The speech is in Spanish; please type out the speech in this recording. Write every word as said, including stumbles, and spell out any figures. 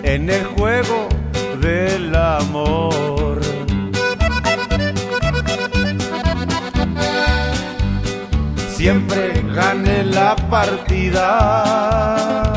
en el juego del amor. Siempre gané la partida